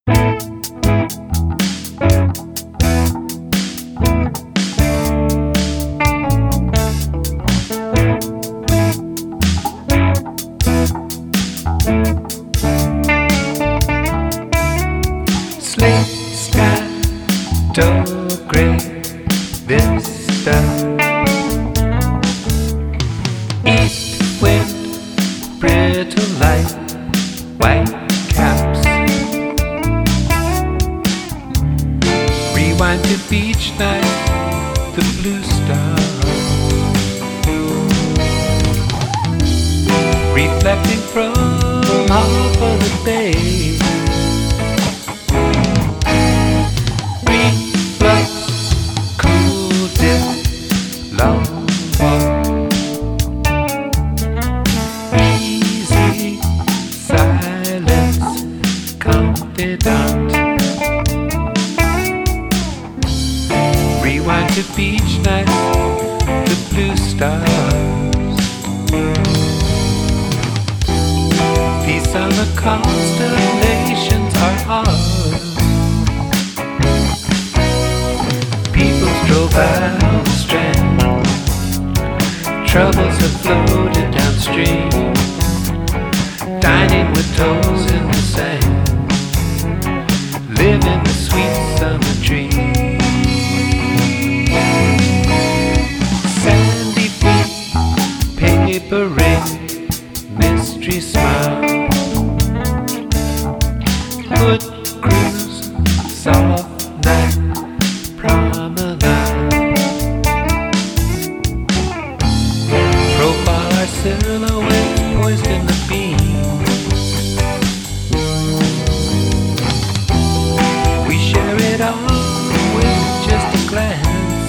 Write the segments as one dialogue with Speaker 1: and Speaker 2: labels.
Speaker 1: Slate sky, dull gray vista. East wind, brittle light, white caps. Rewind to beach night, the blue stars reflecting from half of the bay. Reflux, cool dip, long walk. Easy silence, confidant. Rewind to beach night, the blue stars. These summer constellations are ours. People stroll by the strand. Troubles have floated downstream. Dining with toes in the sand. Living the sweet summer dream. Sandy feet, paper ring, mystery smile. Good cruise, soft night, promenade. Profile silhouette poised in the beam. We share it all with just a glance.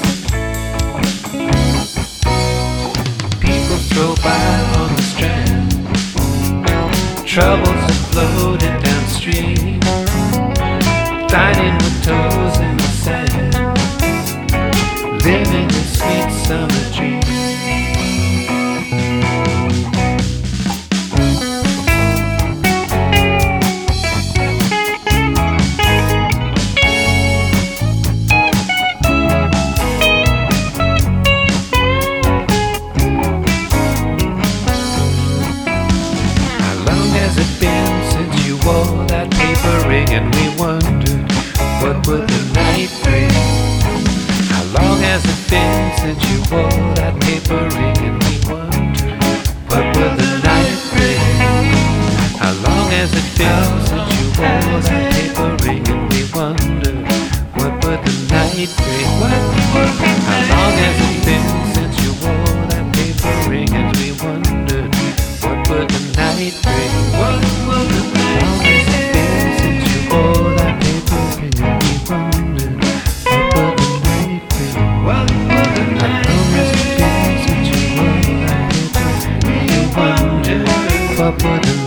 Speaker 1: People stroll by on the strand. Troubles have floated downstream. Dining with toes in the sand. Living a sweet summer dream. Has it been since you wore that paper ring and we wondered what would the night bring? How long has it been since you wore that paper ring and we wondered what would the night bring? How long has it been since you wore that paper ring and we wondered what would the night bring? How long has it been since you wore that paper ring and we wondered what would the night bring? What will the night bring? Since you wore that paper ring and we wondered what would the night bring? What will the night bring? Since you wore that paper ring and we wondered what would the